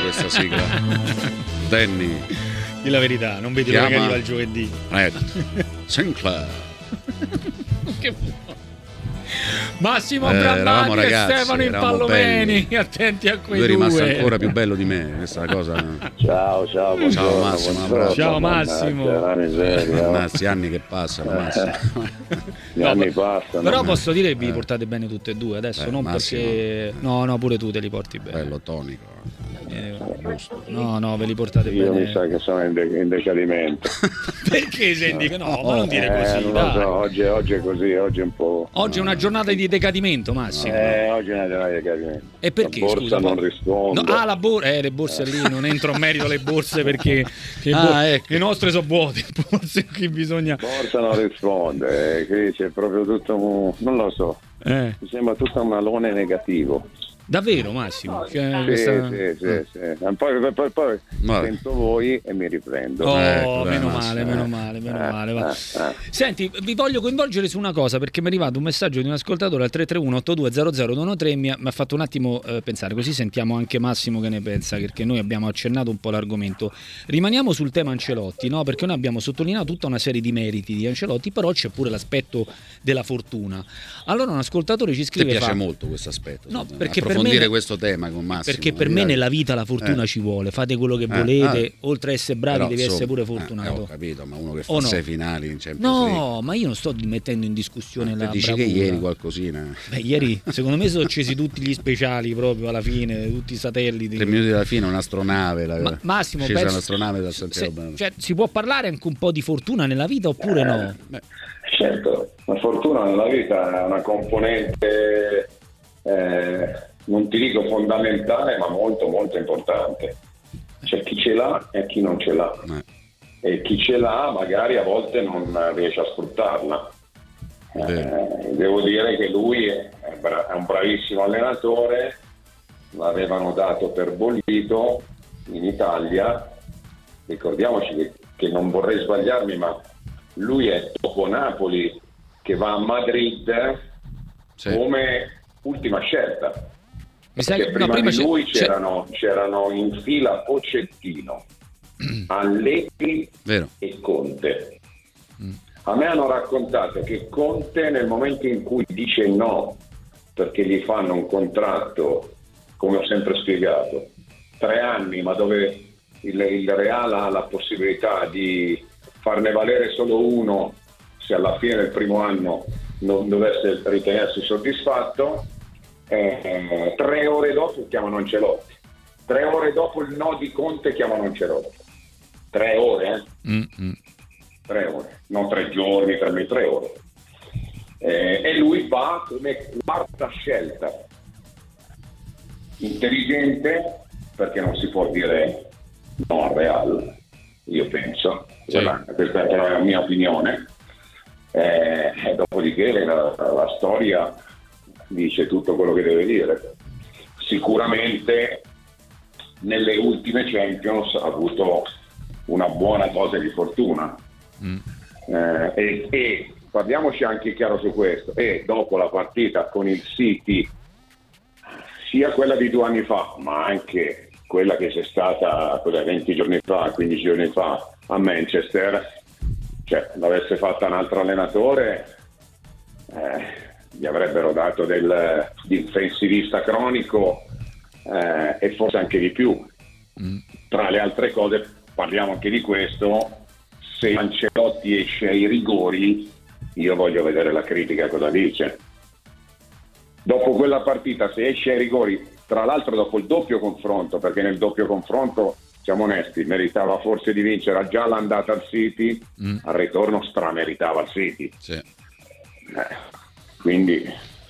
questa sigla. Danny. Di la verità, non vedi l'ora che arriva il giovedì. Sinclair. Che... Massimo Brammati e Stefano Impallomeni, attenti a quei due. Lui è rimasto ancora più bello di me, questa cosa. Ciao Massimo. Ciao Massimo. Questi anni che passano, Massimo. Gli anni passano. Però posso dire che vi portate bene tutte e due adesso, non Massimo, perché no, pure tu te li porti bene. Bello tonico. No, ve li portate Io bene. mi sa che sono in decadimento. Perché senti che no, ma non dire così, non dai. lo so, oggi è così, oggi è un po'. Oggi è una giornata di decadimento, Massimo. Oggi è una giornata di decadimento. E perché? La borsa scusa, non risponde. No, la le borse lì, non entro a merito le borse perché ecco. le nostre sono vuote, forse qui bisogna. La borsa non risponde, qui c'è proprio tutto non lo so. Mi sembra tutto un alone negativo. Davvero, Massimo? Sì. Poi sento voi e mi riprendo. Meno male. Va. Senti, vi voglio coinvolgere su una cosa, perché mi è arrivato un messaggio di un ascoltatore al 331-8200-113, mi ha fatto un attimo pensare, così sentiamo anche Massimo che ne pensa, perché noi abbiamo accennato un po' l'argomento. Rimaniamo sul tema Ancelotti, no? Perché noi abbiamo sottolineato tutta una serie di meriti di Ancelotti, però c'è pure l'aspetto della fortuna. Allora un ascoltatore ci scrive... Ti piace molto questo aspetto? No, perché approfondire questo tema con Massimo, perché per me nella vita la fortuna ci vuole, fate quello che volete, oltre a essere bravi devi essere pure fortunato. Ho capito, ma uno che fa 6 finali in Champions League. Ma io non sto mettendo in discussione la dici bravura. che ieri qualcosina. Ieri secondo me sono accesi tutti gli speciali proprio alla fine, tutti i satelliti. 3 minuti alla fine un'astronave. Massimo, scesa un'astronave dal Santiago. Cioè, si può parlare anche un po' di fortuna nella vita oppure no? Certo, la fortuna nella vita è una componente non ti dico fondamentale, ma molto molto importante. C'è chi ce l'ha e chi non ce l'ha, e chi ce l'ha magari a volte non riesce a sfruttarla. Devo dire che lui è un bravissimo allenatore, l'avevano dato per bollito in Italia. Ricordiamoci che non vorrei sbagliarmi, ma lui è dopo Napoli che va a Madrid come ultima scelta. Perché prima di lui c'erano in fila Pochettino, Allegri e Conte. A me hanno raccontato che Conte, nel momento in cui dice no perché gli fanno un contratto, come ho sempre spiegato, 3 anni, ma dove il Real ha la possibilità di farne valere solo uno se alla fine del primo anno non dovesse ritenersi soddisfatto, 3 ore dopo chiamano Ancelotti, 3 ore dopo il no di Conte chiamano Ancelotti. 3 ore, 3 ore, non 3 giorni, 3 ore. E lui va come quarta scelta. Intelligente, perché non si può dire no al Real, io penso, questa è la mia opinione. E dopodiché la storia dice tutto quello che deve dire. Sicuramente nelle ultime Champions ha avuto una buona dose di fortuna, e parliamoci anche chiaro su questo. E dopo la partita con il City, sia quella di 2 anni fa ma anche quella che c'è stata 20 giorni fa, 15 giorni fa a Manchester, cioè l'avesse fatta un altro allenatore, gli avrebbero dato del difensivista cronico, e forse anche di più. Tra le altre cose parliamo anche di questo: se Ancelotti esce ai rigori, io voglio vedere la critica cosa dice. Dopo quella partita, se esce ai rigori, tra l'altro dopo il doppio confronto, perché nel doppio confronto, siamo onesti, meritava forse di vincere già l'andata al City, al ritorno strameritava il City. Quindi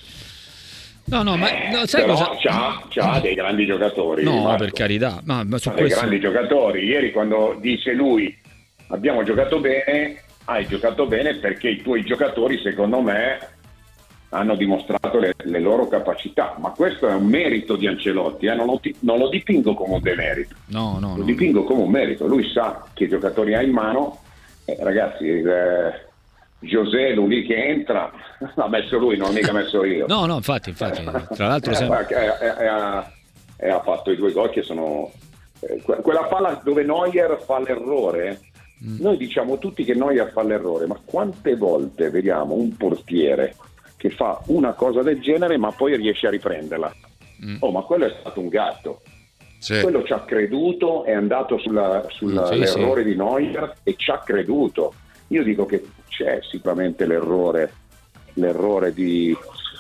sai però cosa? c'ha dei grandi giocatori. No, per carità, ma su dei questo... grandi giocatori. Ieri quando dice lui abbiamo giocato bene, hai giocato bene perché i tuoi giocatori, secondo me, hanno dimostrato le loro capacità, ma questo è un merito di Ancelotti, non lo dipingo come un demerito, lo dipingo come un merito. Lui sa che giocatori ha in mano, ragazzi. José, lui che entra, l'ha messo lui, non l'ho mica messo io. No, infatti, tra l'altro e ha fatto i 2 gol che sono quella palla dove Neuer fa l'errore, noi diciamo tutti che Neuer fa l'errore, ma quante volte vediamo un portiere che fa una cosa del genere ma poi riesce a riprenderla? Ma quello è stato un gatto. Sì. Quello ci ha creduto, è andato sull'errore di Neuer e ci ha creduto. Io dico che c'è sicuramente l'errore di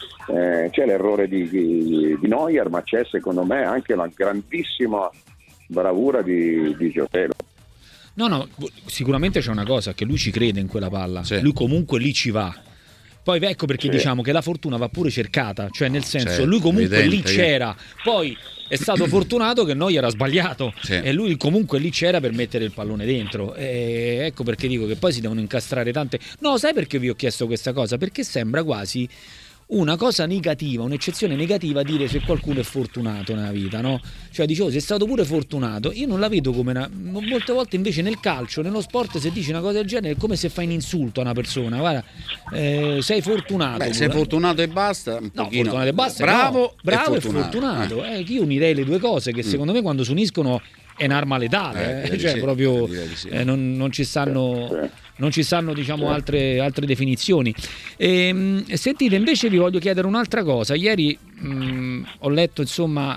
Neuer, ma c'è secondo me anche una grandissima bravura di Joselu. No, sicuramente c'è una cosa, che lui ci crede in quella palla, lui comunque lì ci va. Poi ecco perché diciamo che la fortuna va pure cercata, cioè nel senso lui comunque lì c'era, poi è stato fortunato che noi era sbagliato e lui comunque lì c'era per mettere il pallone dentro, e ecco perché dico che poi si devono incastrare tante. No, sai perché vi ho chiesto questa cosa? Perché sembra quasi una cosa negativa, un'eccezione negativa dire se qualcuno è fortunato nella vita, no? Cioè dicevo, sei stato pure fortunato. Io non la vedo come molte volte invece nel calcio, nello sport, se dici una cosa del genere è come se fai un insulto a una persona. Guarda, sei fortunato. Sei fortunato e basta. Fortunato e basta. Bravo e fortunato. Io unirei le due cose, che secondo me quando si uniscono è un'arma letale, cioè proprio non ci stanno diciamo altre definizioni. Sentite, invece vi voglio chiedere un'altra cosa. Ieri ho letto, insomma,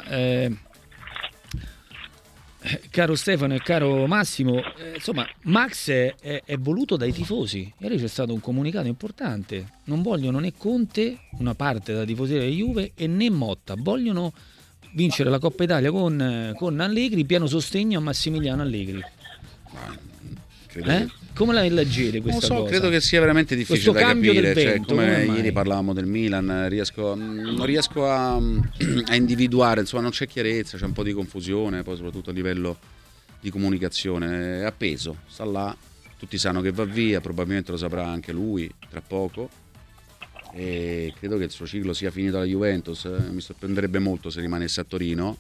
caro Stefano e caro Massimo, insomma, Max è voluto dai tifosi. Ieri c'è stato un comunicato importante: non vogliono né Conte, una parte della tifoseria della Juve, e né Motta. Vogliono vincere la Coppa Italia con Allegri, pieno sostegno a Massimiliano Allegri. Come la leggete questa cosa? Credo che sia veramente difficile da capire, vento, come ieri parlavamo del Milan, non riesco a individuare, insomma non c'è chiarezza, c'è un po' di confusione, poi soprattutto a livello di comunicazione. È appeso, sta là, tutti sanno che va via, probabilmente lo saprà anche lui tra poco, e credo che il suo ciclo sia finito alla Juventus. Mi sorprenderebbe molto se rimanesse a Torino,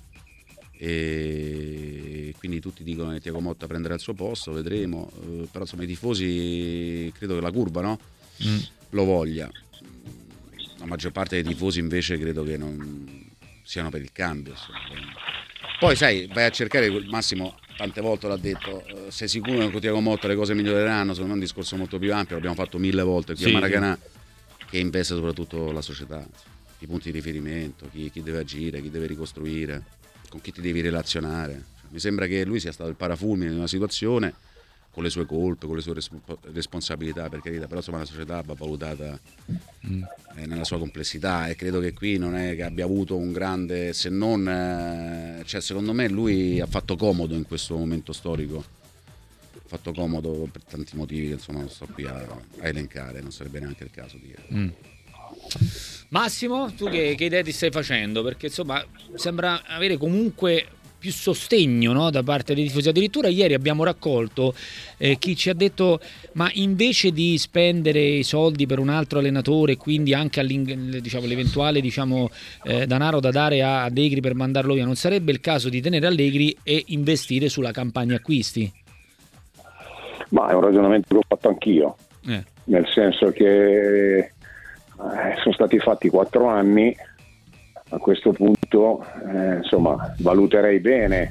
e quindi tutti dicono che Thiago Motta prenderà il suo posto, vedremo, però insomma i tifosi, credo che la curva lo voglia. La maggior parte dei tifosi invece credo che non siano per il cambio, insomma. Poi sai, vai a cercare, Massimo tante volte l'ha detto, sei sicuro che con Thiago Motta le cose miglioreranno? Secondo me è un discorso molto più ampio, l'abbiamo fatto 1000 volte qui a Maracanã, che investe soprattutto la società, i punti di riferimento, chi deve agire, chi deve ricostruire, con chi ti devi relazionare. Mi sembra che lui sia stato il parafulmine di una situazione, con le sue colpe, con le sue responsabilità, per carità, però insomma la società va valutata nella sua complessità, e credo che qui non è che abbia avuto un grande, se non cioè secondo me lui ha fatto comodo in questo momento storico, ha fatto comodo per tanti motivi che insomma non sto qui a elencare, non sarebbe neanche il caso di dire. Massimo, tu che idee ti stai facendo? Perché insomma sembra avere comunque più sostegno, no, da parte dei tifosi. Addirittura ieri abbiamo raccolto chi ci ha detto: ma invece di spendere i soldi per un altro allenatore, quindi anche l'eventuale denaro da dare a Allegri per mandarlo via, non sarebbe il caso di tenere Allegri e investire sulla campagna acquisti? Ma è un ragionamento che ho fatto anch'io, nel senso che sono stati fatti 4 anni. A questo punto insomma valuterei bene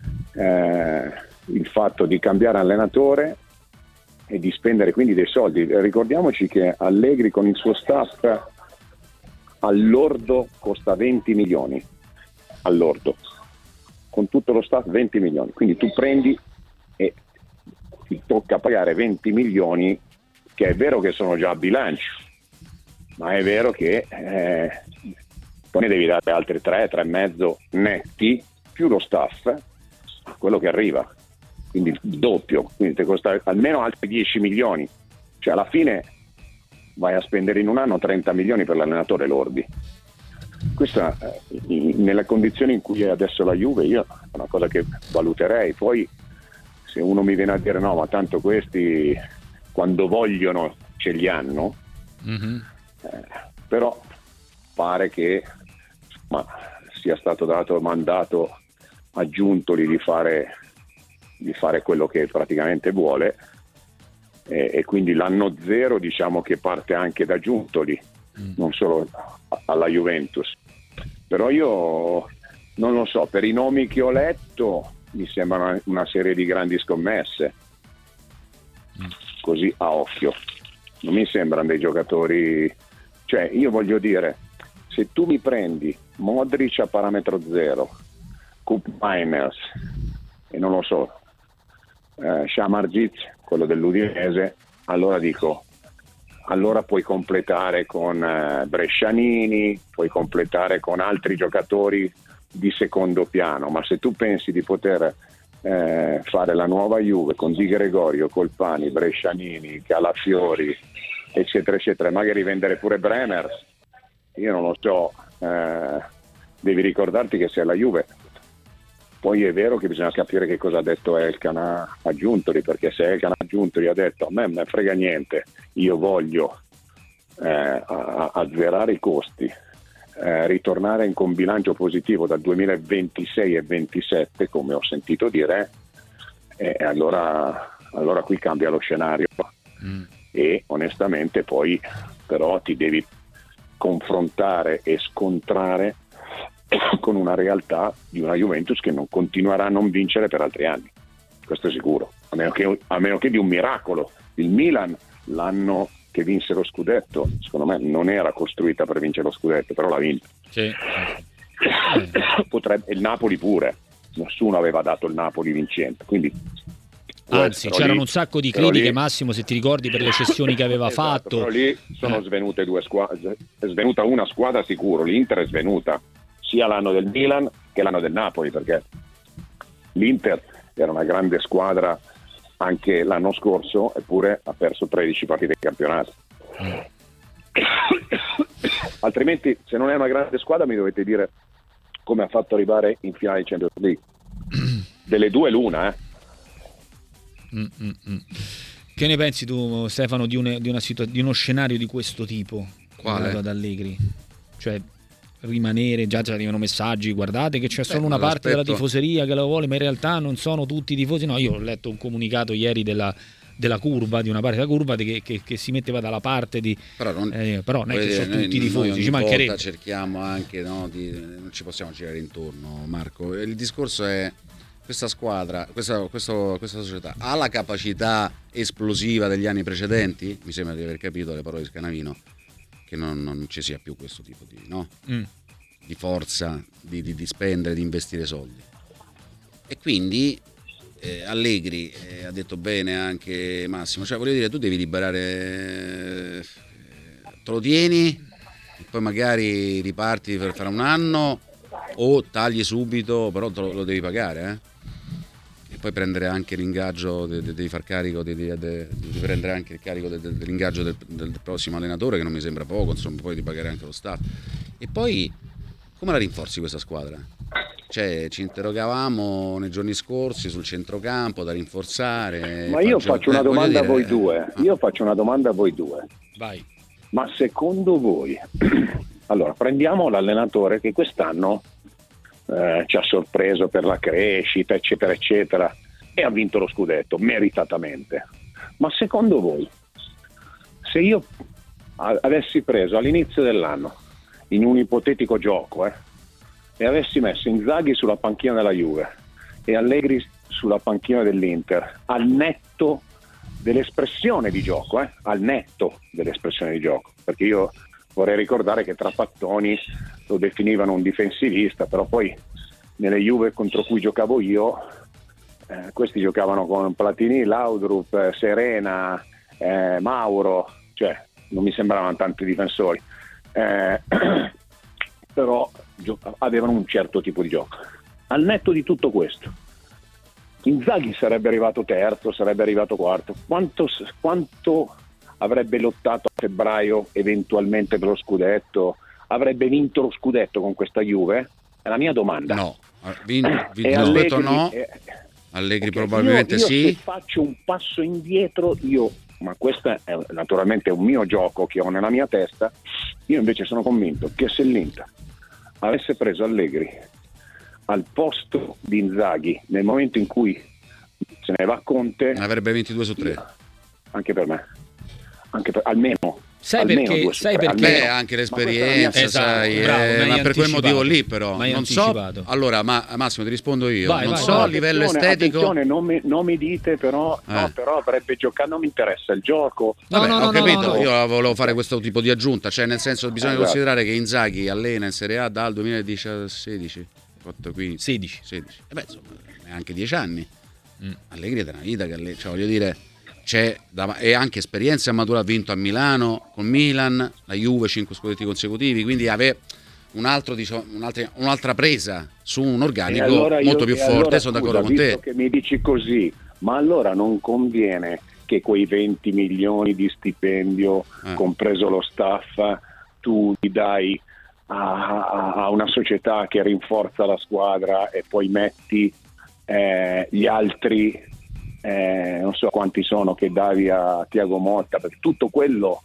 il fatto di cambiare allenatore e di spendere quindi dei soldi. Ricordiamoci che Allegri con il suo staff all'ordo costa 20 milioni, all'ordo, con tutto lo staff 20 milioni, quindi tu prendi e ti tocca pagare 20 milioni, che è vero che sono già a bilancio, ma è vero che poi ne devi dare altri 3,5 netti più lo staff, quello che arriva, quindi il doppio, quindi ti costa almeno altri 10 milioni, cioè alla fine vai a spendere in un anno 30 milioni per l'allenatore lordi. Questa nelle condizioni in cui è adesso la Juve, io è una cosa che valuterei. Poi se uno mi viene a dire no, ma tanto questi quando vogliono ce li hanno, però pare che sia stato dato mandato a Giuntoli di fare quello che praticamente vuole, e quindi l'anno zero diciamo che parte anche da Giuntoli, non solo alla Juventus. Però io non lo so, per i nomi che ho letto mi sembra una serie di grandi scommesse, così a occhio. Non mi sembrano dei giocatori, cioè io voglio dire, se tu mi prendi Modric a parametro zero, Koop Meiners e non lo so, Shamarzic, quello dell'Udinese, allora dico, allora puoi completare con Brescianini, puoi completare con altri giocatori di secondo piano, ma se tu pensi di poter fare la nuova Juve con Di Gregorio, Colpani, Brescianini, Calafiori, eccetera eccetera, e magari vendere pure Bremer, io non lo so, devi ricordarti che sei alla Juve. Poi è vero che bisogna capire che cosa ha detto Elkan a Giuntoli, perché se Elkan a Giuntoli ha detto a me non me frega niente, io voglio azzerare i costi, ritornare con bilancio positivo dal 2026 e 2027, come ho sentito dire, allora qui cambia lo scenario. E onestamente poi però ti devi confrontare e scontrare con una realtà di una Juventus che non continuerà a non vincere per altri anni, questo è sicuro, a meno che di un miracolo. Il Milan, l'anno che vinse lo scudetto, secondo me non era costruita per vincere lo scudetto, però l'ha vinta. Sì. Potrebbe, il Napoli pure, nessuno aveva dato il Napoli vincente, quindi anzi c'erano un sacco di critiche, Massimo, se ti ricordi, per le cessioni che aveva fatto. Però lì sono svenute due squadre, è svenuta una squadra sicuro, l'Inter è svenuta sia l'anno del Milan che l'anno del Napoli, perché l'Inter era una grande squadra anche l'anno scorso, eppure ha perso 13 partite di campionato. Altrimenti, se non è una grande squadra, mi dovete dire come ha fatto arrivare in finale di Champions League. Delle due l'una, Che ne pensi tu, Stefano, di uno scenario di questo tipo? Quale? Ad Allegri, cioè rimanere, già arrivano messaggi, guardate che c'è solo una parte della tifoseria che lo vuole, ma in realtà non sono tutti i tifosi. No, io ho letto un comunicato ieri della curva, di una parte della curva che si metteva dalla parte di però non è che sono tutti i tifosi, ci mancherebbe. Cerchiamo anche, no, non ci possiamo girare intorno, Marco. Il discorso è questa squadra, questa società ha la capacità esplosiva degli anni precedenti? Mi sembra di aver capito le parole di Scanavino, che non ci sia più questo tipo di forza di spendere, di investire soldi. E quindi Allegri, ha detto bene anche Massimo, cioè voglio dire, tu devi liberare, te lo tieni e poi magari riparti per fare un anno, o tagli subito, però lo devi pagare, e poi prendere anche l'ingaggio, devi far carico, devi prendere anche il carico dell'ingaggio del prossimo allenatore, che non mi sembra poco, insomma, poi di pagare anche lo staff. E poi come la rinforzi questa squadra? Cioè, ci interrogavamo nei giorni scorsi sul centrocampo da rinforzare. Ma io faccio una domanda a voi due. Vai. Ma secondo voi, allora prendiamo l'allenatore che quest'anno ci ha sorpreso per la crescita, eccetera eccetera, e ha vinto lo scudetto meritatamente. Ma secondo voi, se io avessi preso all'inizio dell'anno, in un ipotetico gioco, e avessi messo Inzaghi sulla panchina della Juve e Allegri sulla panchina dell'Inter, al netto dell'espressione di gioco, perché io vorrei ricordare che Trapattoni lo definivano un difensivista, però poi nelle Juve contro cui giocavo io, questi giocavano con Platini, Laudrup, Serena, Mauro, cioè non mi sembravano tanti difensori, però avevano un certo tipo di gioco. Al netto di tutto questo, Inzaghi sarebbe arrivato terzo, sarebbe arrivato quarto, quanto avrebbe lottato a febbraio eventualmente per lo scudetto? Avrebbe vinto lo scudetto con questa Juve? È la mia domanda. No, vinto lo scudetto no. Allegri probabilmente io sì. Se faccio un passo indietro, ma questo è naturalmente un mio gioco che ho nella mia testa, io invece sono convinto che se l'Inter avesse preso Allegri al posto di Inzaghi nel momento in cui se ne va Conte, avrebbe 22 su 3. Anche per me, almeno Sai perché? Beh, anche l'esperienza, sai, bravo, ma per quel motivo lì però non so. Allora, Massimo, ti rispondo io. Non so a livello estetico. Non mi dite però, no, però avrebbe giocato, non mi interessa il gioco. Vabbè, ho capito, io volevo fare questo tipo di aggiunta, cioè nel senso bisogna considerare che Inzaghi allena in Serie A dal 2016, 16. E beh, insomma, neanche 10 anni. Allegri è da una vita che cioè, voglio dire, e anche esperienza matura, ha vinto a Milano con Milan, la Juve 5 scudetti consecutivi, quindi aveva un'altra presa su un organico molto più forte. Allora, sono d'accordo con te che mi dici così, ma allora non conviene che quei 20 milioni di stipendio, compreso lo staff, tu li dai a una società che rinforza la squadra e poi metti gli altri, non so quanti sono, che davi a Thiago Motta, perché tutto quello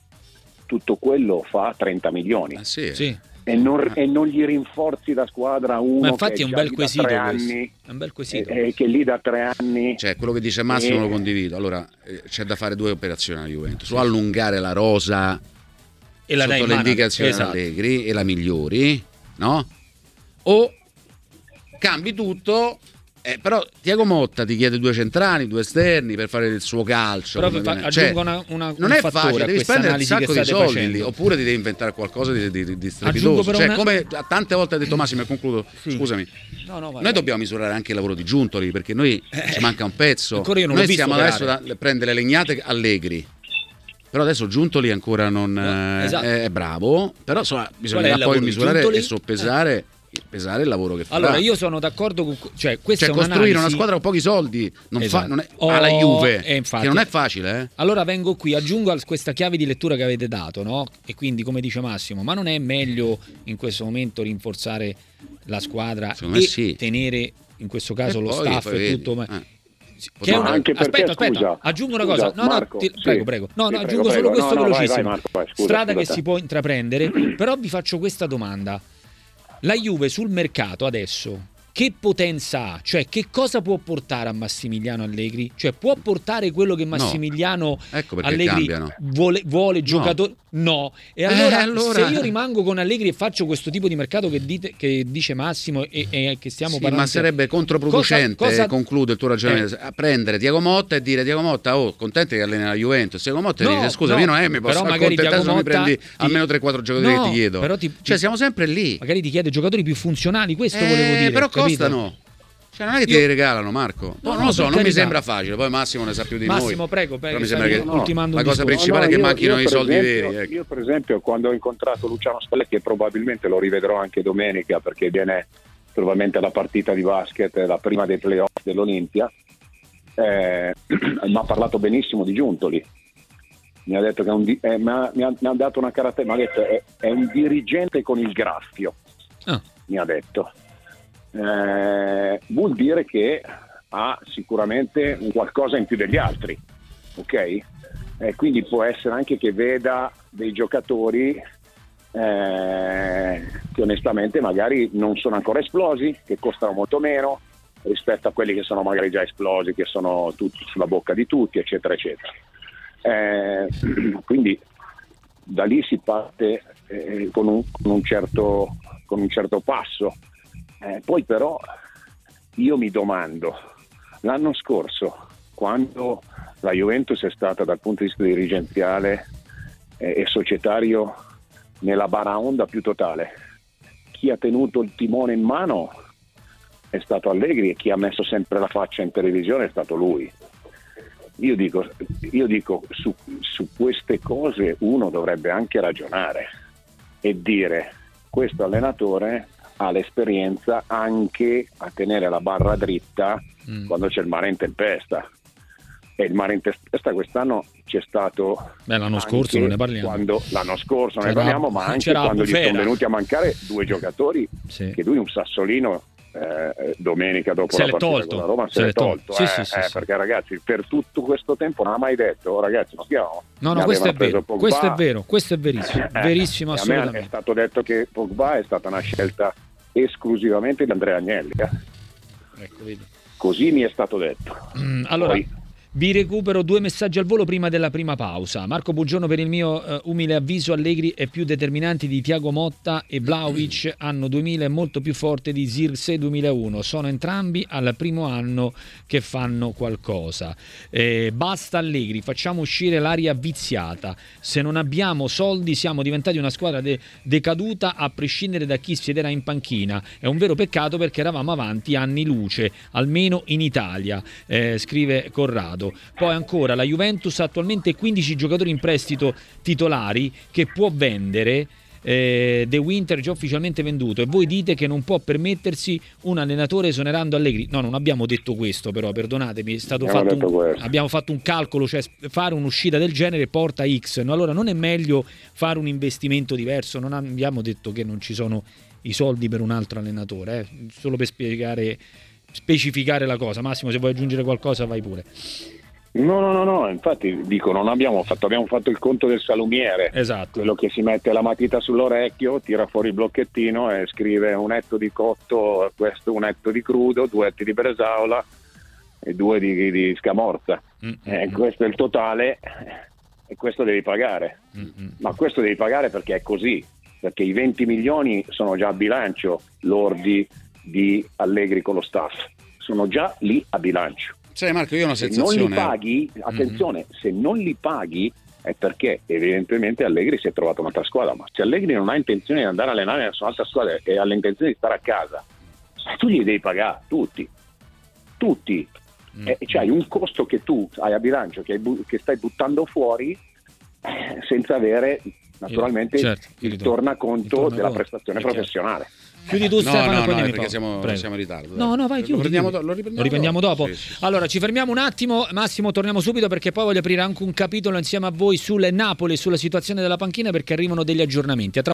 fa 30 milioni. Sì. E non gli rinforzi la squadra uno. Ma infatti che è un bel quesito, anni, è un bel quesito. Che lì da 3 anni, cioè quello che dice Massimo lo condivido. Allora c'è da fare 2 operazioni alla Juventus: o allungare la rosa e la sotto le indicazioni di Allegri e la migliori, no? O cambi tutto. Però Thiago Motta ti chiede 2 centrali, 2 esterni per fare il suo calcio. Però aggiungo non è facile, devi spendere un sacco di soldi lì, oppure ti devi inventare qualcosa di strepitoso. Cioè, come tante volte ha detto Massimo, e concludo, scusami, noi dobbiamo misurare anche il lavoro di Giuntoli, perché noi ci manca un pezzo. Noi stiamo adesso a prendere legnate Allegri. Però adesso Giuntoli ancora non è bravo, però insomma, bisogna poi misurare e soppesare. Pesare il lavoro che fa. Allora io sono d'accordo con questa è costruire una squadra con pochi soldi non è alla Juve, che non è facile. Allora vengo qui, aggiungo a questa chiave di lettura che avete dato, no? E quindi, come dice Massimo, ma non è meglio in questo momento rinforzare la squadra tenere in questo caso lo staff e tutto? Che è anche perché, aspetta, aggiungo una cosa. Marco, prego. Aggiungo solo questo velocissimo. Vai, strada che si può intraprendere, però vi faccio questa domanda. La Juve sul mercato adesso che potenza ha? Cioè che cosa può portare a Massimiliano Allegri? Cioè può portare quello che Massimiliano Allegri vuole giocatori? No. E allora se io rimango con Allegri e faccio questo tipo di mercato che dice Massimo e che stiamo parlando, ma sarebbe controproducente, concludo il tuo ragionamento, a prendere Thiago Motta e dire: Thiago Motta, contenti che allena la Juventus. Thiago Motta dice: scusa, io non mi posso accontentare se non mi prendi almeno 3-4 giocatori che ti chiedo. Però siamo sempre lì. Magari ti chiede giocatori più funzionali, questo volevo dire. Però costano. Cioè non è che ti regalano, Marco. Non lo so, non mi sembra facile. Poi Massimo ne sa più di noi. Prego. Però mi sembra che la cosa principale è che manchino i soldi veri. Io per esempio quando ho incontrato Luciano Spalletti, e probabilmente lo rivedrò anche domenica perché viene probabilmente alla partita di basket, la prima dei playoff dell'Olimpia, mi ha parlato benissimo di Giuntoli. Mi ha detto che mi ha dato una caratteristica, mi ha detto è un dirigente con il graffio. Mi ha detto. Vuol dire che ha sicuramente un qualcosa in più degli altri, ok? Quindi può essere anche che veda dei giocatori che onestamente magari non sono ancora esplosi, che costano molto meno rispetto a quelli che sono magari già esplosi, che sono tutti sulla bocca di tutti, eccetera eccetera. Quindi da lì si parte con un certo passo. Poi però io mi domando, l'anno scorso quando la Juventus è stata dal punto di vista dirigenziale e societario nella baraonda più totale, chi ha tenuto il timone in mano è stato Allegri e chi ha messo sempre la faccia in televisione è stato lui. Io dico su queste cose uno dovrebbe anche ragionare e dire: questo allenatore ha l'esperienza anche a tenere la barra dritta quando c'è il mare in tempesta, e il mare in tempesta quest'anno c'è stato. L'anno scorso non ne parliamo, ma anche quando gli sono venuti a mancare 2 giocatori che lui, un Sassolino, domenica dopo la partita con la Roma se l'è tolto. Perché ragazzi, per tutto questo tempo non ha mai detto: ragazzi, non stiamo. No, questo è vero, questo è verissimo, verissimo assolutamente. A me è stato detto che Pogba è stata una scelta esclusivamente di Andrea Agnelli. Ecco, vedi. Così mi è stato detto. Allora, poi, Vi recupero 2 messaggi al volo prima della prima pausa. Marco, buongiorno. Per il mio umile avviso, Allegri è più determinante di Thiago Motta e Vlahovic, anno 2000 è molto più forte di Zirkzee 2001. Sono entrambi al primo anno che fanno qualcosa. Basta Allegri, facciamo uscire l'aria viziata. Se non abbiamo soldi siamo diventati una squadra decaduta a prescindere da chi siederà in panchina. È un vero peccato perché eravamo avanti anni luce, almeno in Italia, scrive Corrado. Poi ancora, la Juventus ha attualmente 15 giocatori in prestito titolari che può vendere. De Winter già ufficialmente venduto, e voi dite che non può permettersi un allenatore esonerando Allegri. No, non abbiamo detto questo, però perdonatemi, è stato abbiamo fatto un calcolo, cioè fare un'uscita del genere porta X, no? Allora non è meglio fare un investimento diverso? Non abbiamo detto che non ci sono i soldi per un altro allenatore, solo per specificare la cosa. Massimo, se vuoi aggiungere qualcosa vai pure. No, infatti dico, abbiamo fatto il conto del salumiere, esatto, quello che si mette la matita sull'orecchio, tira fuori il blocchettino e scrive un etto di cotto, questo un etto di crudo, 2 etti di bresaola e 2 di scamorza, questo è il totale e questo devi pagare, ma questo devi pagare perché è così, perché i 20 milioni sono già a bilancio lordi di Allegri con lo staff, sono già lì a bilancio. Sai Marco, io ho una sensazione. Se non li paghi, attenzione, se non li paghi è perché evidentemente Allegri si è trovato un'altra squadra, ma se Allegri non ha intenzione di andare a allenare nella sua altra squadra e ha l'intenzione di stare a casa, tu gli devi pagare tutti. C'hai un costo che tu hai a bilancio, che stai buttando fuori senza avere naturalmente il tornaconto della prestazione professionale. Chiudi tu, Stefano, perché siamo in ritardo. No, vai, chiudi. Lo riprendiamo dopo. Sì. Allora, ci fermiamo un attimo. Massimo, torniamo subito perché poi voglio aprire anche un capitolo insieme a voi sul Napoli e sulla situazione della panchina, perché arrivano degli aggiornamenti.